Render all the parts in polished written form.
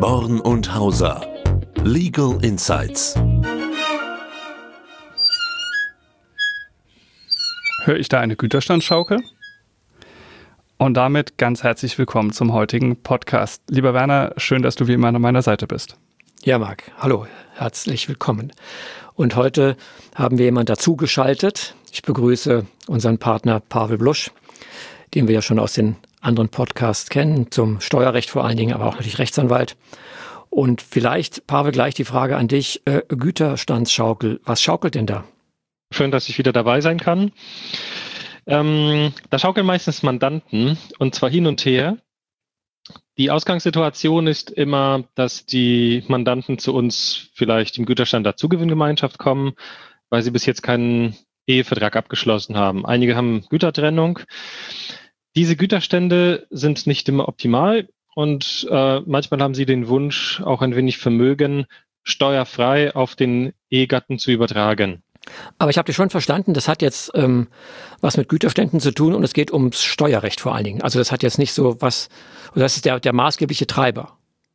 Born und Hauser. Legal Insights. Höre ich da eine Güterstandsschaukel? Und damit ganz herzlich willkommen zum heutigen Podcast. Lieber Werner, schön, dass du wie immer an meiner Seite bist. Ja, Marc, hallo, herzlich willkommen. Und heute haben wir jemanden dazugeschaltet. Ich begrüße unseren Partner Pavel Blusch, den wir ja schon aus den anderen Podcasts kennen, zum Steuerrecht vor allen Dingen, aber auch natürlich Rechtsanwalt. Und vielleicht, Pavel, gleich die Frage an dich, Güterstandsschaukel, was schaukelt denn da? Schön, dass ich wieder dabei sein kann. Da schaukeln meistens Mandanten, und zwar hin und her. Die Ausgangssituation ist immer, dass die Mandanten zu uns vielleicht im Güterstand der Zugewinngemeinschaft kommen, weil sie bis jetzt keinen Ehevertrag abgeschlossen haben. Einige haben Gütertrennung. Diese Güterstände sind nicht immer optimal und manchmal haben sie den Wunsch, auch ein wenig Vermögen steuerfrei auf den Ehegatten zu übertragen. Aber ich habe dich schon verstanden, das hat jetzt was mit Güterständen zu tun und es geht ums Steuerrecht vor allen Dingen. Also das hat jetzt nicht so was, oder das ist der maßgebliche Treiber.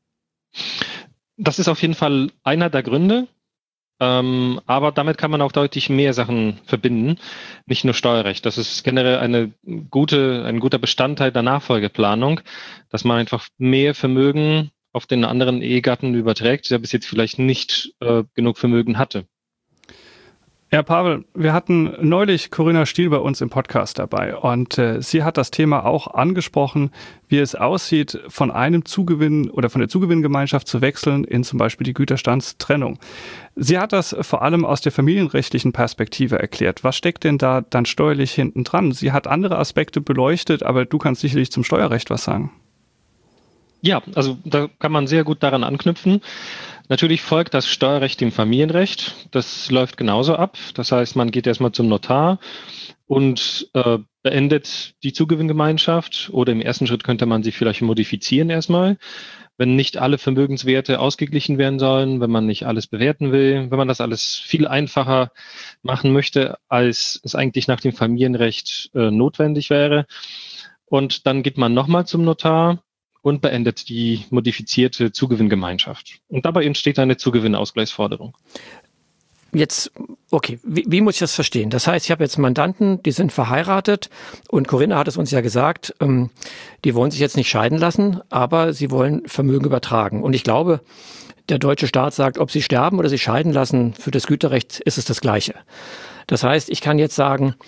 Das ist auf jeden Fall einer der Gründe, aber damit kann man auch deutlich mehr Sachen verbinden, nicht nur Steuerrecht. Das ist generell ein guter Bestandteil der Nachfolgeplanung, dass man einfach mehr Vermögen auf den anderen Ehegatten überträgt, der bis jetzt vielleicht nicht genug Vermögen hatte. Ja, Pavel, wir hatten neulich Corinna Stiel bei uns im Podcast dabei und sie hat das Thema auch angesprochen, wie es aussieht, von einem Zugewinn oder von der Zugewinngemeinschaft zu wechseln in zum Beispiel die Güterstandstrennung. Sie hat das vor allem aus der familienrechtlichen Perspektive erklärt. Was steckt denn da dann steuerlich hinten dran? Sie hat andere Aspekte beleuchtet, aber du kannst sicherlich zum Steuerrecht was sagen. Ja, also da kann man sehr gut daran anknüpfen. Natürlich folgt das Steuerrecht dem Familienrecht. Das läuft genauso ab. Das heißt, man geht erstmal zum Notar und beendet die Zugewinngemeinschaft. Oder im ersten Schritt könnte man sie vielleicht modifizieren erstmal, wenn nicht alle Vermögenswerte ausgeglichen werden sollen, wenn man nicht alles bewerten will, wenn man das alles viel einfacher machen möchte, als es eigentlich nach dem Familienrecht notwendig wäre. Und dann geht man nochmal zum Notar und beendet die modifizierte Zugewinngemeinschaft. Und dabei entsteht eine Zugewinnausgleichsforderung. Jetzt, okay, wie muss ich das verstehen? Das heißt, ich habe jetzt Mandanten, die sind verheiratet und Corinna hat es uns ja gesagt, die wollen sich jetzt nicht scheiden lassen, aber sie wollen Vermögen übertragen. Und ich glaube, der deutsche Staat sagt, ob sie sterben oder sich scheiden lassen, für das Güterrecht ist es das Gleiche. Das heißt, ich kann jetzt sagen,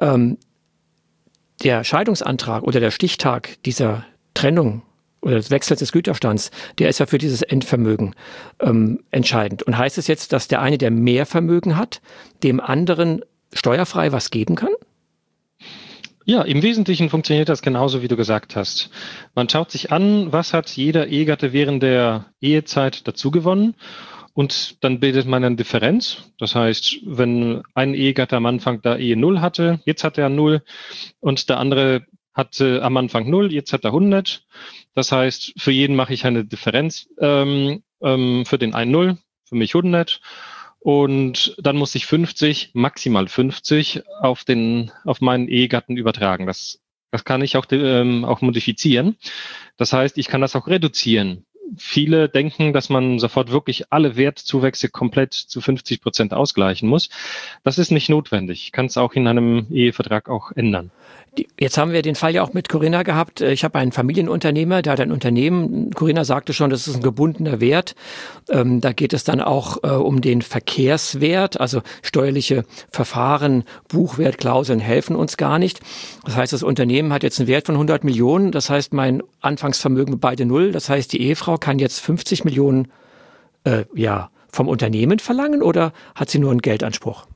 der Scheidungsantrag oder der Stichtag dieser Trennung oder des Wechsels des Güterstands, der ist ja für dieses Endvermögen entscheidend. Und heißt es jetzt, dass der eine, der mehr Vermögen hat, dem anderen steuerfrei was geben kann? Ja, im Wesentlichen funktioniert das genauso, wie du gesagt hast. Man schaut sich an, was hat jeder Ehegatte während der Ehezeit dazu gewonnen und dann bildet man eine Differenz. Das heißt, wenn ein Ehegatte am Anfang der Ehe 0 hatte, jetzt hat er 0 und der andere hatte am Anfang 0, jetzt hat er 100. Das heißt, für jeden mache ich eine Differenz, für den einen 0, für mich 100. Und dann muss ich 50, maximal 50 auf meinen Ehegatten übertragen. Das kann ich auch modifizieren. Das heißt, ich kann das auch reduzieren. Viele denken, dass man sofort wirklich alle Wertzuwächse komplett zu 50% ausgleichen muss. Das ist nicht notwendig. Ich kann es auch in einem Ehevertrag auch ändern. Jetzt haben wir den Fall ja auch mit Corinna gehabt. Ich habe einen Familienunternehmer, der hat ein Unternehmen. Corinna sagte schon, das ist ein gebundener Wert. Da geht es dann auch um den Verkehrswert, also steuerliche Verfahren, Buchwert, Klauseln helfen uns gar nicht. Das heißt, das Unternehmen hat jetzt einen Wert von 100 Millionen. Das heißt, mein Anfangsvermögen beide 0. Das heißt, die Ehefrau kann jetzt 50 Millionen vom Unternehmen verlangen oder hat sie nur einen Geldanspruch?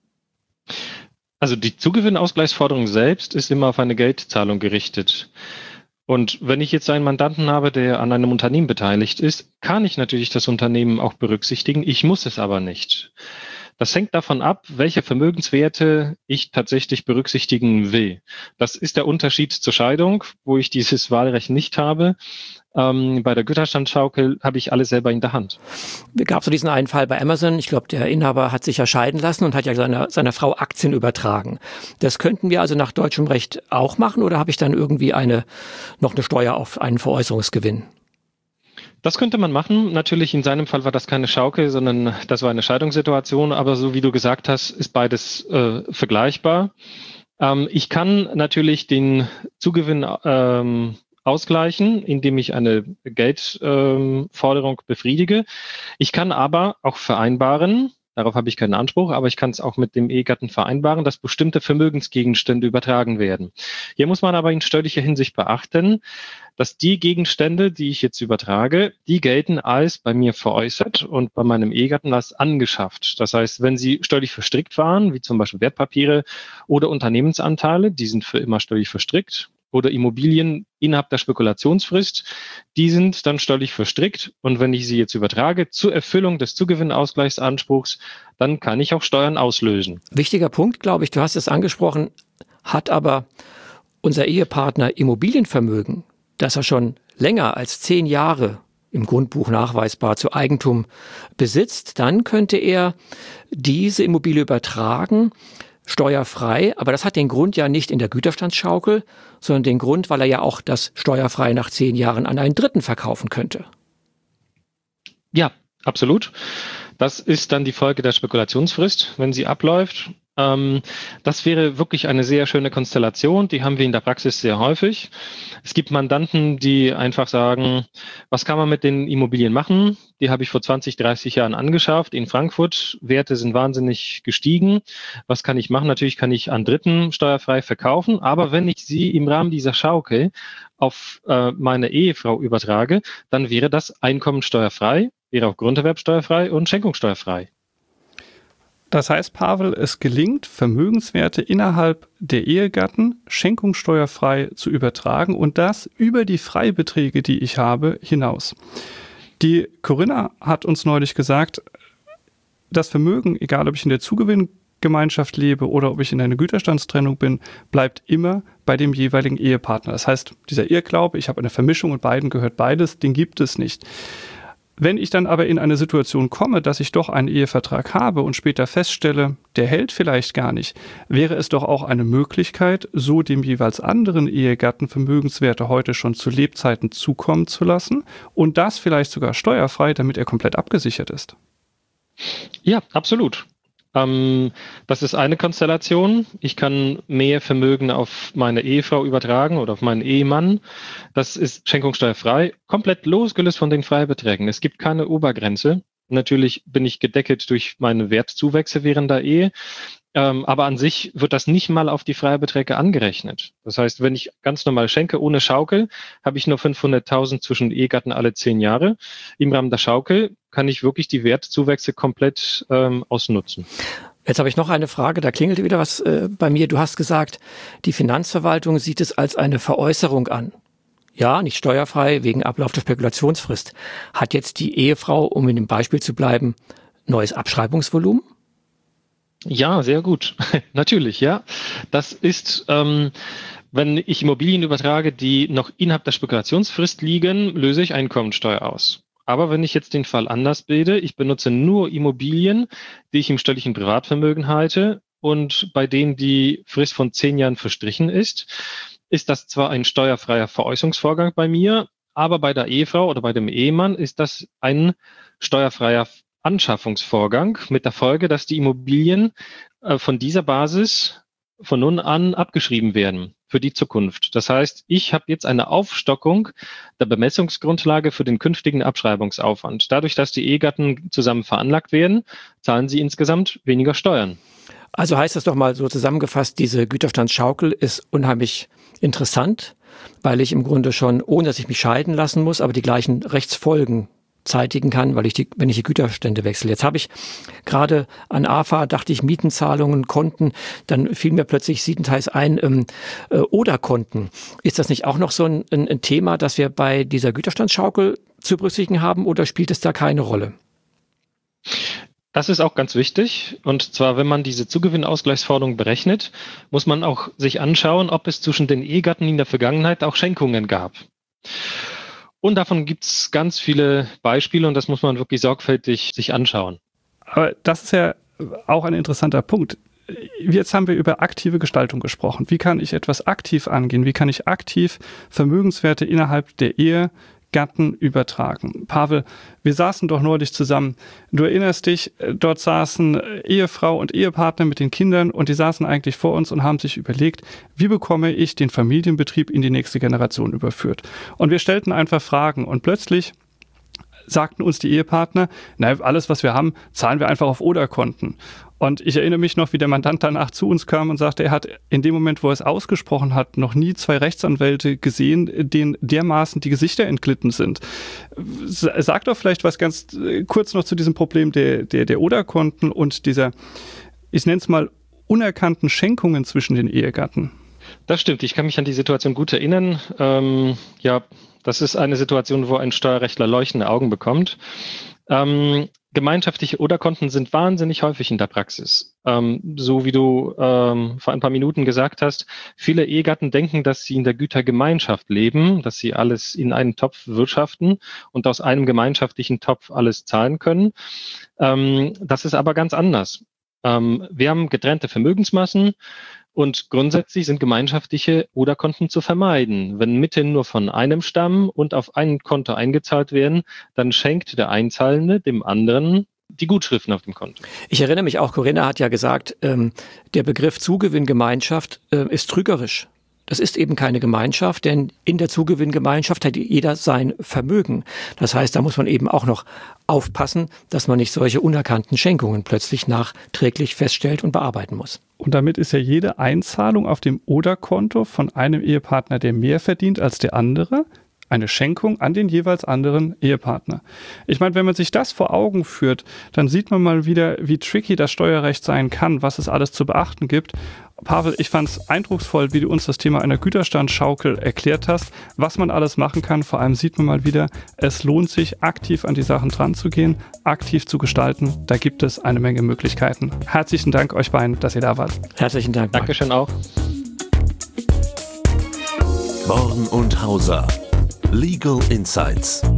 Also die Zugewinnausgleichsforderung selbst ist immer auf eine Geldzahlung gerichtet. Und wenn ich jetzt einen Mandanten habe, der an einem Unternehmen beteiligt ist, kann ich natürlich das Unternehmen auch berücksichtigen. Ich muss es aber nicht. Das hängt davon ab, welche Vermögenswerte ich tatsächlich berücksichtigen will. Das ist der Unterschied zur Scheidung, wo ich dieses Wahlrecht nicht habe. Bei der Güterstandsschaukel habe ich alles selber in der Hand. Es gab so diesen einen Fall bei Amazon. Ich glaube, der Inhaber hat sich ja scheiden lassen und hat ja seiner Frau Aktien übertragen. Das könnten wir also nach deutschem Recht auch machen oder habe ich dann irgendwie noch eine Steuer auf einen Veräußerungsgewinn? Das könnte man machen. Natürlich in seinem Fall war das keine Schaukel, sondern das war eine Scheidungssituation. Aber so wie du gesagt hast, ist beides vergleichbar. Ich kann natürlich den Zugewinn ausgleichen, indem ich eine Geldforderung befriedige. Ich kann aber auch vereinbaren, darauf habe ich keinen Anspruch, aber ich kann es auch mit dem Ehegatten vereinbaren, dass bestimmte Vermögensgegenstände übertragen werden. Hier muss man aber in steuerlicher Hinsicht beachten, dass die Gegenstände, die ich jetzt übertrage, die gelten als bei mir veräußert und bei meinem Ehegatten als angeschafft. Das heißt, wenn sie steuerlich verstrickt waren, wie zum Beispiel Wertpapiere oder Unternehmensanteile, die sind für immer steuerlich verstrickt, oder Immobilien innerhalb der Spekulationsfrist, die sind dann steuerlich verstrickt. Und wenn ich sie jetzt übertrage zur Erfüllung des Zugewinnausgleichsanspruchs, dann kann ich auch Steuern auslösen. Wichtiger Punkt, glaube ich, du hast es angesprochen, hat aber unser Ehepartner Immobilienvermögen, das er schon länger als 10 Jahre im Grundbuch nachweisbar zu Eigentum besitzt, dann könnte er diese Immobilie übertragen, steuerfrei, aber das hat den Grund ja nicht in der Güterstandsschaukel, sondern den Grund, weil er ja auch das steuerfrei nach 10 Jahren an einen Dritten verkaufen könnte. Ja, absolut. Das ist dann die Folge der Spekulationsfrist, wenn sie abläuft. Das wäre wirklich eine sehr schöne Konstellation. Die haben wir in der Praxis sehr häufig. Es gibt Mandanten, die einfach sagen, was kann man mit den Immobilien machen? Die habe ich vor 20, 30 Jahren angeschafft in Frankfurt. Werte sind wahnsinnig gestiegen. Was kann ich machen? Natürlich kann ich an Dritten steuerfrei verkaufen. Aber wenn ich sie im Rahmen dieser Schaukel auf meine Ehefrau übertrage, dann wäre das einkommensteuerfrei, wäre auch Grunderwerbsteuerfrei und schenkungssteuerfrei. Das heißt, Pavel, es gelingt, Vermögenswerte innerhalb der Ehegatten schenkungssteuerfrei zu übertragen und das über die Freibeträge, die ich habe, hinaus. Die Corinna hat uns neulich gesagt, das Vermögen, egal ob ich in der Zugewinngemeinschaft lebe oder ob ich in einer Güterstandstrennung bin, bleibt immer bei dem jeweiligen Ehepartner. Das heißt, dieser Irrglaube, ich habe eine Vermischung und beiden gehört beides, den gibt es nicht. Wenn ich dann aber in eine Situation komme, dass ich doch einen Ehevertrag habe und später feststelle, der hält vielleicht gar nicht, wäre es doch auch eine Möglichkeit, so dem jeweils anderen Ehegatten Vermögenswerte heute schon zu Lebzeiten zukommen zu lassen und das vielleicht sogar steuerfrei, damit er komplett abgesichert ist. Ja, absolut. Das ist eine Konstellation. Ich kann mehr Vermögen auf meine Ehefrau übertragen oder auf meinen Ehemann. Das ist schenkungssteuerfrei, komplett losgelöst von den Freibeträgen. Es gibt keine Obergrenze. Natürlich bin ich gedeckelt durch meine Wertzuwächse während der Ehe. Aber an sich wird das nicht mal auf die Freibeträge angerechnet. Das heißt, wenn ich ganz normal schenke, ohne Schaukel, habe ich nur 500.000 zwischen Ehegatten alle 10 Jahre. Im Rahmen der Schaukel kann ich wirklich die Wertzuwächse komplett ausnutzen. Jetzt habe ich noch eine Frage, da klingelt wieder was bei mir. Du hast gesagt, die Finanzverwaltung sieht es als eine Veräußerung an. Ja, nicht steuerfrei, wegen Ablauf der Spekulationsfrist. Hat jetzt die Ehefrau, um in dem Beispiel zu bleiben, neues Abschreibungsvolumen? Ja, sehr gut. Natürlich, ja. Das ist, wenn ich Immobilien übertrage, die noch innerhalb der Spekulationsfrist liegen, löse ich Einkommensteuer aus. Aber wenn ich jetzt den Fall anders bilde, ich benutze nur Immobilien, die ich im steuerlichen Privatvermögen halte und bei denen die Frist von 10 Jahren verstrichen ist das zwar ein steuerfreier Veräußerungsvorgang bei mir, aber bei der Ehefrau oder bei dem Ehemann ist das ein steuerfreier Anschaffungsvorgang mit der Folge, dass die Immobilien von dieser Basis von nun an abgeschrieben werden für die Zukunft. Das heißt, ich habe jetzt eine Aufstockung der Bemessungsgrundlage für den künftigen Abschreibungsaufwand. Dadurch, dass die Ehegatten zusammen veranlagt werden, zahlen sie insgesamt weniger Steuern. Also heißt das doch mal so zusammengefasst, diese Güterstandsschaukel ist unheimlich interessant, weil ich im Grunde schon, ohne dass ich mich scheiden lassen muss, aber die gleichen Rechtsfolgen zeitigen kann, wenn ich die Güterstände wechsle. Jetzt habe ich gerade an AFA, dachte ich, Mietenzahlungen, Konten, dann fiel mir plötzlich siebenteils ein, oder Konten. Ist das nicht auch noch so ein Thema, das wir bei dieser Güterstandsschaukel zu berücksichtigen haben, oder spielt es da keine Rolle? Das ist auch ganz wichtig. Und zwar, wenn man diese Zugewinnausgleichsforderung berechnet, muss man auch sich anschauen, ob es zwischen den Ehegatten in der Vergangenheit auch Schenkungen gab. Und davon gibt es ganz viele Beispiele und das muss man wirklich sorgfältig sich anschauen. Aber das ist ja auch ein interessanter Punkt. Jetzt haben wir über aktive Gestaltung gesprochen. Wie kann ich etwas aktiv angehen? Wie kann ich aktiv Vermögenswerte innerhalb der Ehe Gatten übertragen. Pavel, wir saßen doch neulich zusammen. Du erinnerst dich, dort saßen Ehefrau und Ehepartner mit den Kindern und die saßen eigentlich vor uns und haben sich überlegt, wie bekomme ich den Familienbetrieb in die nächste Generation überführt. Und wir stellten einfach Fragen und plötzlich sagten uns die Ehepartner, alles, was wir haben, zahlen wir einfach auf Oder-Konten. Und ich erinnere mich noch, wie der Mandant danach zu uns kam und sagte, er hat in dem Moment, wo er es ausgesprochen hat, noch nie 2 Rechtsanwälte gesehen, denen dermaßen die Gesichter entglitten sind. Sag doch vielleicht was ganz kurz noch zu diesem Problem der Oder-Konten und dieser, ich nenne es mal, unerkannten Schenkungen zwischen den Ehegatten. Das stimmt, ich kann mich an die Situation gut erinnern. Das ist eine Situation, wo ein Steuerrechtler leuchtende Augen bekommt. Gemeinschaftliche Oder-Konten sind wahnsinnig häufig in der Praxis. So wie du vor ein paar Minuten gesagt hast, viele Ehegatten denken, dass sie in der Gütergemeinschaft leben, dass sie alles in einen Topf wirtschaften und aus einem gemeinschaftlichen Topf alles zahlen können. Das ist aber ganz anders. Wir haben getrennte Vermögensmassen. Und grundsätzlich sind gemeinschaftliche Oder-Konten zu vermeiden. Wenn Mitteln nur von einem stammen und auf ein Konto eingezahlt werden, dann schenkt der Einzahlende dem anderen die Gutschriften auf dem Konto. Ich erinnere mich auch, Corinna hat ja gesagt, der Begriff Zugewinngemeinschaft ist trügerisch. Das ist eben keine Gemeinschaft, denn in der Zugewinngemeinschaft hat jeder sein Vermögen. Das heißt, da muss man eben auch noch aufpassen, dass man nicht solche unerkannten Schenkungen plötzlich nachträglich feststellt und bearbeiten muss. Und damit ist ja jede Einzahlung auf dem Oder-Konto von einem Ehepartner, der mehr verdient als der andere, eine Schenkung an den jeweils anderen Ehepartner. Ich meine, wenn man sich das vor Augen führt, dann sieht man mal wieder, wie tricky das Steuerrecht sein kann, was es alles zu beachten gibt. Pavel, ich fand es eindrucksvoll, wie du uns das Thema einer Güterstandschaukel erklärt hast, was man alles machen kann. Vor allem sieht man mal wieder, es lohnt sich, aktiv an die Sachen dran zu gehen, aktiv zu gestalten. Da gibt es eine Menge Möglichkeiten. Herzlichen Dank euch beiden, dass ihr da wart. Herzlichen Dank. Dankeschön auch. Born und Hauser. Legal Insights.